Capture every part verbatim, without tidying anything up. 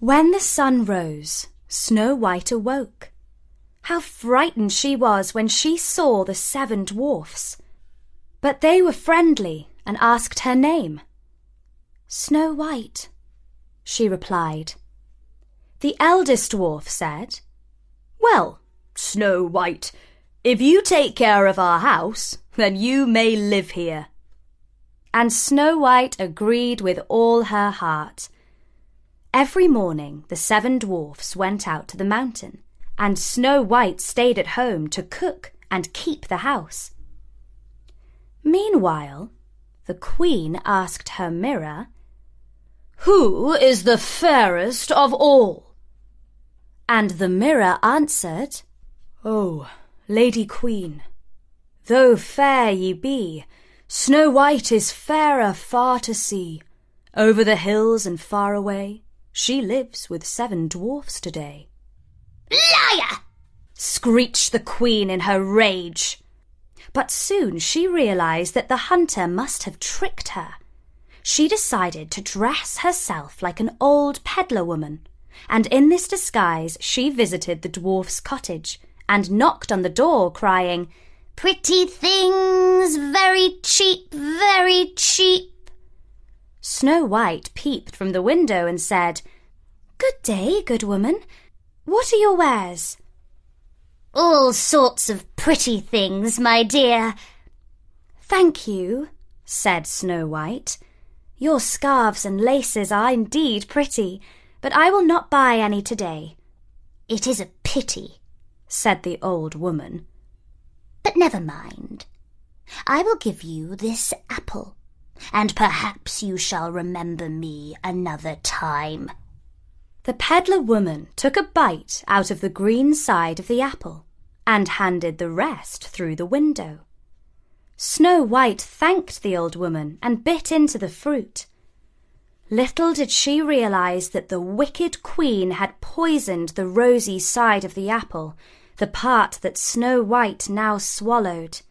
When the sun rose, Snow White awoke. How frightened she was when she saw the seven dwarfs. But they were friendly and asked her name. "Snow White," she replied. The eldest dwarf said, "Well, Snow White, if you take care of our house, then you may live here." And Snow White agreed with all her heart. Every morning the seven dwarfs went out to the mountain, and Snow White stayed at home to cook and keep the house. Meanwhile, the Queen asked her mirror, "Who is the fairest of all?" And the mirror answered, "Oh, Lady Queen, though fair ye be, Snow White is fairer far to see. Over the hills and far away, she lives with seven dwarfs today." "Liar!" screeched the Queen in her rage. But soon she realized that the hunter must have tricked her. She decided to dress herself like an old peddler woman, and in this disguise she visited the dwarf's cottage and knocked on the door, crying, "Pretty things, very cheap, very cheap." Snow White peeped from the window and said, "Good day, good woman. What are your wares?" "All sorts of pretty things, my dear." "Thank you," said Snow White. "Your scarves and laces are indeed pretty, but I will not buy any today." "It is a pity," said the old woman. "But never mind. I will give you this apple, and perhaps you shall remember me another time." The peddler woman took a bite out of the green side of the apple and handed the rest through the window. Snow White thanked the old woman and bit into the fruit. Little did she realize that the wicked Queen had poisoned the rosy side of the apple, the part that Snow White now swallowed.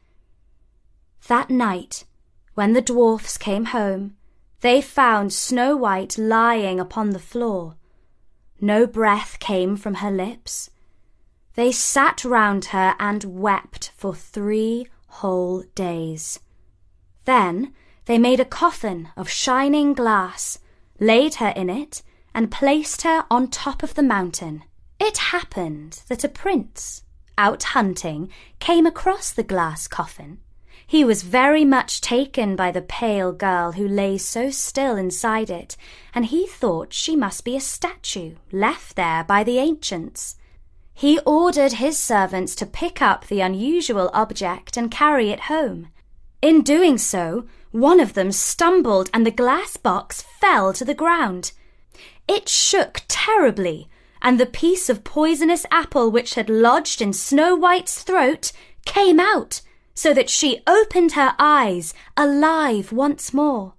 That night, when the dwarfs came home, they found Snow White lying upon the floor. No breath came from her lips. They sat round her and wept for three whole days. Then they made a coffin of shining glass, laid her in it, and placed her on top of the mountain. It happened that a prince, out hunting, came across the glass coffin. He was very much taken by the pale girl who lay so still inside it, and he thought she must be a statue left there by the ancients. He ordered his servants to pick up the unusual object and carry it home. In doing so, one of them stumbled and the glass box fell to the ground. It shook terribly, and the piece of poisonous apple which had lodged in Snow White's throat came out, so that she opened her eyes, alive once more.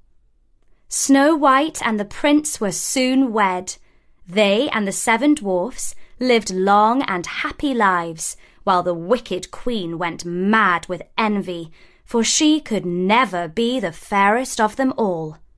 Snow White and the prince were soon wed. They and the seven dwarfs lived long and happy lives, while the wicked Queen went mad with envy, for she could never be the fairest of them all.